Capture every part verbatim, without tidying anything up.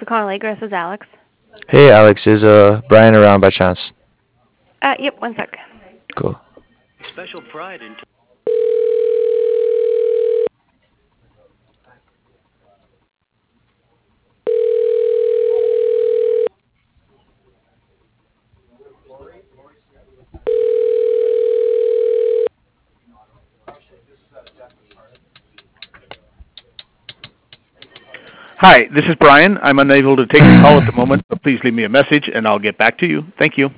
Call Allegro. This is Alex. Hey Alex, is uh Brian around by chance? Uh, yep, one sec. Cool. Special pride in. Hi, this is Brian. I'm unable to take the call at the moment, but please leave me a message and I'll get back to you. Thank you.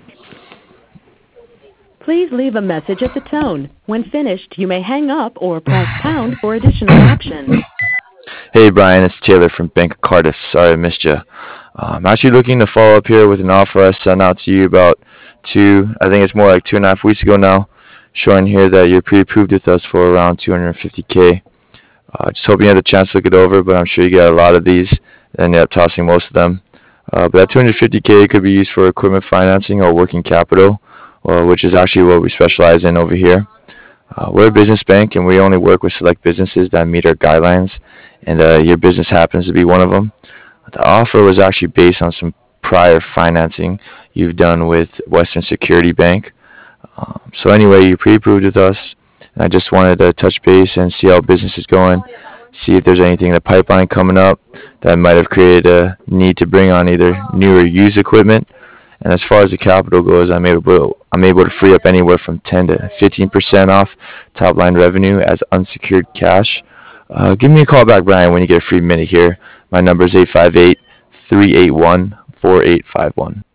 Please leave a message at the tone. When finished, you may hang up or press pound for additional options. Hey Brian, it's Taylor from Bank of Cardiff. Sorry I missed you. Uh, I'm actually looking to follow up here with an offer I sent out to you about two, I think it's more like two and a half weeks ago now, showing here that you're pre-approved with us for around two hundred fifty K. Uh, just hoping you had a chance to look it over, but I'm sure you got a lot of these and ended up tossing most of them. Uh, but that two hundred fifty K could be used for equipment financing or working capital, uh, which is actually what we specialize in over here. Uh, we're a business bank, and we only work with select businesses that meet our guidelines, and uh, your business happens to be one of them. The offer was actually based on some prior financing you've done with Western Security Bank. Um, so anyway, you pre-approved with us, and I just wanted to touch base and see how business is going, see if there's anything in the pipeline coming up that might have created a need to bring on either new or used equipment. And as far as the capital goes, I'm able I'm able to free up anywhere from ten to fifteen percent off top line revenue as unsecured cash. Uh, give me a call back, Brian, when you get a free minute here. My number is eight five eight, three eight one, four eight five one.